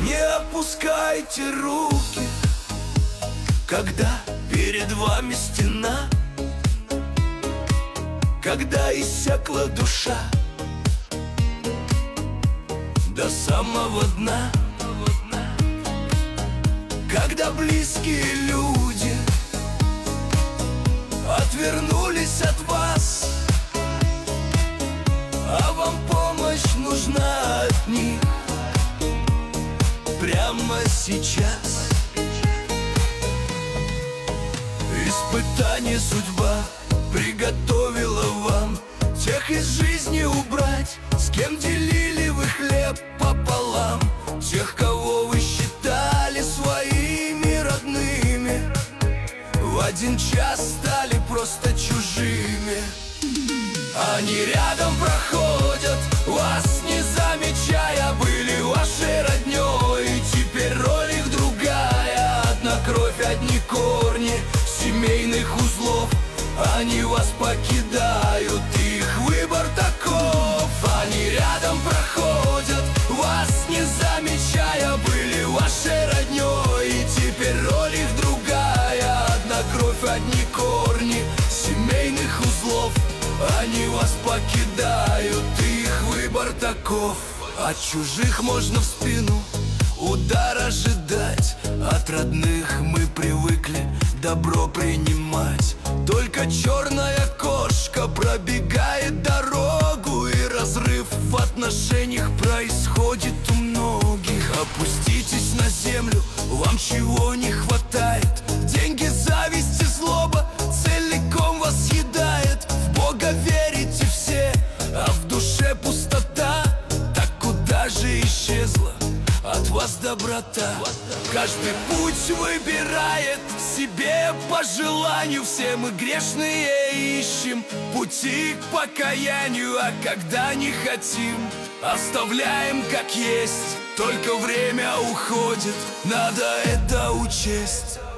Не опускайте руки, когда перед вами стена, когда иссякла душа до самого дна, когда близкие люди отвернулись от вас, а вам помощь нужна от них прямо сейчас. Испытание судьба приготовила вам тех из жизни убрать, с кем делили вы хлеб пополам, тех, кого вы считали своими родными, в один час стали просто чужими. Они рядом проходят, вас не замечая, были вашей роднёй, теперь роль их другая. Одна кровь, одни корни семейных узлов, они вас покидают, их выбор таков. Они рядом проходят, вас не замечая, были вашей роднёй, теперь роль их другая. Одна кровь, одни корни семейных узлов, они вас покидают, их выбор таков. От чужих можно в спину удар ожидать, от родных мы привыкли добро принимать. Только черная кошка пробегает дорогу, и разрыв в отношениях происходит у многих. Опуститесь на землю, вам чего не хватает? Деньги, зависть и злоба целиком вас съедает. В Бога верите все, а в душе пустота. Так куда же исчезла от вас доброта? Каждый путь выбирает себе по желанию, все мы грешные ищем пути к покаянию, а когда не хотим, оставляем как есть. Только время уходит, надо это учесть.